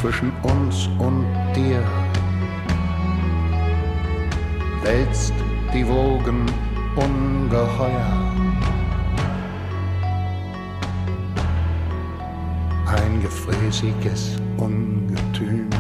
zwischen uns und dir wälzt die Wogen ungeheuer. Ein gefräßiges Ungetüm.